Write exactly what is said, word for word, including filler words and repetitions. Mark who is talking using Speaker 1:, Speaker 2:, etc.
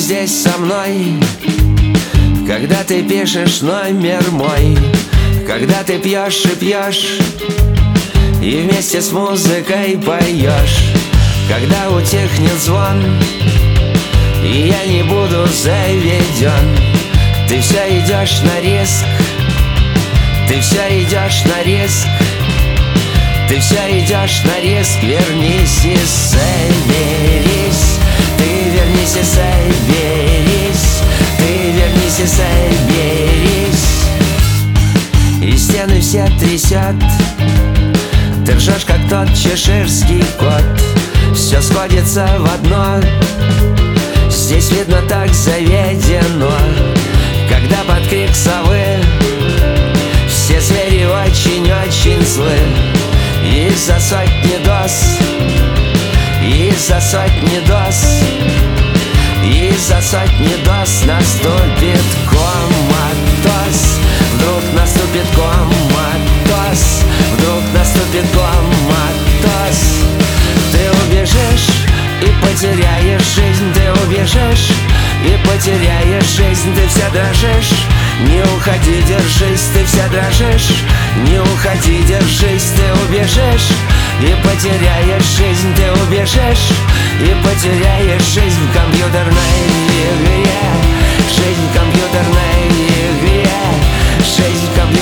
Speaker 1: здесь со мной, когда ты пишешь номер мой, когда ты пьешь и пьешь и вместе с музыкой поешь, когда утихнет звон и я не буду заведен. Ты все идешь на риск, ты все идешь на риск, ты все идешь на риск. Вернись и соберись, ты вернись и соберись, ты вернись и соберись. И стены все трясет, ты ржешь, как тот чеширский кот. Все сходится в одно, здесь видно так заведено. Когда под крик совы все звери очень-очень злы. Из-за сотни доз, из-за сотни доз, из-за сотни доз наступит коматоз. Вдруг наступит коматоз, вдруг наступит коматоз. Ты убежишь и потеряешь жизнь, ты убежишь и потеряешь жизнь. Ты вся дрожишь, не уходи, держись, ты вся дрожишь, не уходи, держись. Ты убежишь и потеряешь жизнь, ты убежишь и потеряешь жизнь в компьютерной игре. Жизнь в компьютерной игре, жизнь в компьютерной